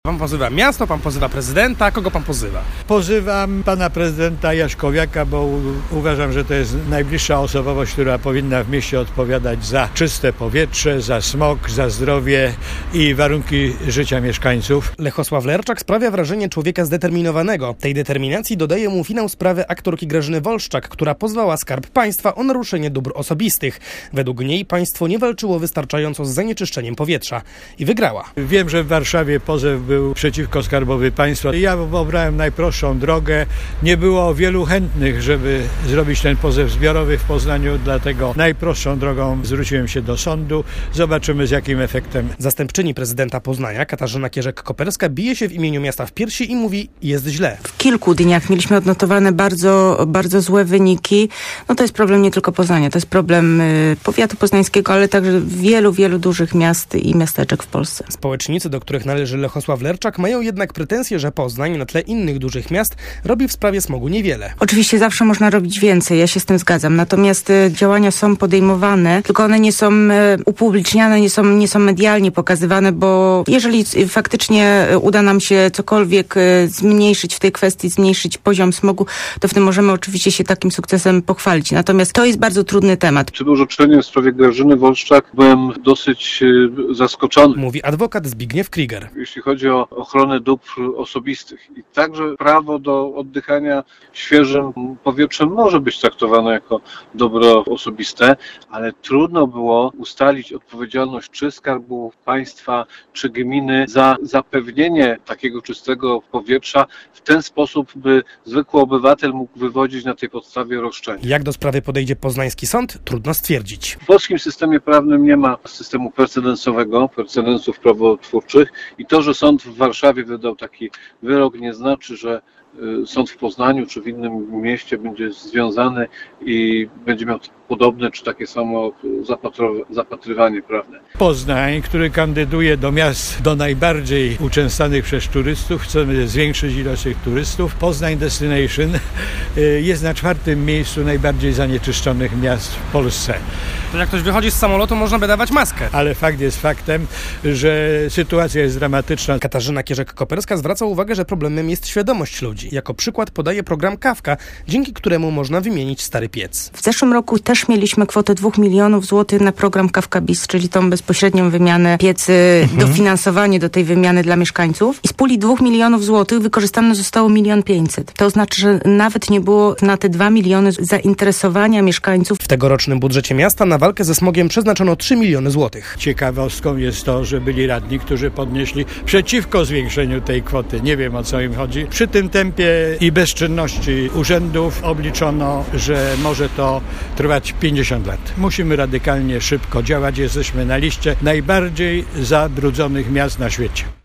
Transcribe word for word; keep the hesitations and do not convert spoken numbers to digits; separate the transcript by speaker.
Speaker 1: Pan pozywa miasto, pan pozywa prezydenta, kogo pan pozywa?
Speaker 2: Pozywam pana prezydenta Jaśkowiaka, bo u, uważam, że to jest najbliższa osobowość, która powinna w mieście odpowiadać za czyste powietrze, za smog, za zdrowie i warunki życia mieszkańców.
Speaker 1: Lechosław Lerczak sprawia wrażenie człowieka zdeterminowanego. Tej determinacji dodaje mu finał sprawy aktorki Grażyny Wolszczak, która pozwała Skarb Państwa o naruszenie dóbr osobistych. Według niej państwo nie walczyło wystarczająco z zanieczyszczeniem powietrza i wygrała.
Speaker 2: Wiem, że w Warszawie pozew był przeciwko Skarbowi Państwa. Ja obrałem najprostszą drogę. Nie było wielu chętnych, żeby zrobić ten pozew zbiorowy w Poznaniu, dlatego najprostszą drogą zwróciłem się do sądu. Zobaczymy, z jakim efektem.
Speaker 1: Zastępczyni prezydenta Poznania, Katarzyna Kierzek-Koperska, bije się w imieniu miasta w piersi i mówi: jest źle.
Speaker 3: W kilku dniach mieliśmy odnotowane bardzo, bardzo złe wyniki. No to jest problem nie tylko Poznania, to jest problem y, powiatu poznańskiego, ale także wielu, wielu dużych miast i miasteczek w Polsce.
Speaker 1: Społecznicy, do których należy Lechosław Lerczak, mają jednak pretensje, że Poznań na tle innych dużych miast robi w sprawie smogu niewiele.
Speaker 3: Oczywiście zawsze można robić więcej, ja się z tym zgadzam. Natomiast y, działania są podejmowane, tylko one nie są y, upubliczniane, nie są, nie są medialnie pokazywane, bo jeżeli y, faktycznie y, uda nam się cokolwiek y, zmniejszyć w tej kwestii, zmniejszyć poziom smogu, to wtedy możemy oczywiście się takim sukcesem pochwalić. Natomiast to jest bardzo trudny temat.
Speaker 4: Przed orzeczeniem w sprawie Grażyny Wolszczak byłem dosyć y, zaskoczony.
Speaker 1: Mówi adwokat Zbigniew Krieger.
Speaker 4: Jeśli chodzi o ochronę dóbr osobistych. I także prawo do oddychania świeżym powietrzem może być traktowane jako dobro osobiste, ale trudno było ustalić odpowiedzialność czy Skarbu Państwa, czy gminy za zapewnienie takiego czystego powietrza w ten sposób, by zwykły obywatel mógł wywodzić na tej podstawie roszczenie.
Speaker 1: Jak do sprawy podejdzie poznański sąd? Trudno stwierdzić.
Speaker 4: W polskim systemie prawnym nie ma systemu precedensowego, precedensów prawotwórczych i to, że sąd w Warszawie wydał taki wyrok, nie znaczy, że sąd w Poznaniu czy w innym mieście będzie związany i będzie miał podobne czy takie samo zapatrywanie prawne.
Speaker 2: Poznań, który kandyduje do miast do najbardziej uczęszczanych przez turystów, chcemy zwiększyć ilość tych turystów. Poznań Destination jest na czwartym miejscu najbardziej zanieczyszczonych miast w Polsce.
Speaker 1: To jak ktoś wychodzi z samolotu, można by dawać maskę.
Speaker 2: Ale fakt jest faktem, że sytuacja jest dramatyczna.
Speaker 1: Katarzyna Kierzek-Koperska zwraca uwagę, że problemem jest świadomość ludzi. Jako przykład podaje program Kawka, dzięki któremu można wymienić stary piec.
Speaker 3: W zeszłym roku też mieliśmy kwotę dwóch milionów złotych na program Kawka Bis, czyli tą bezpośrednią wymianę piecy, mhm. dofinansowanie do tej wymiany dla mieszkańców. I z puli dwóch milionów złotych wykorzystane zostało milion pięćset. To znaczy, że nawet nie było na te dwa miliony zainteresowania mieszkańców.
Speaker 1: W tegorocznym budżecie miasta na walkę ze smogiem przeznaczono trzy miliony złotych.
Speaker 2: Ciekawostką jest to, że byli radni, którzy podnieśli przeciwko zwiększeniu tej kwoty. Nie wiem, o co im chodzi. Przy tym tempie i bezczynności urzędów obliczono, że może to trwać pięćdziesiąt lat. Musimy radykalnie szybko działać. Jesteśmy na liście najbardziej zabrudzonych miast na świecie.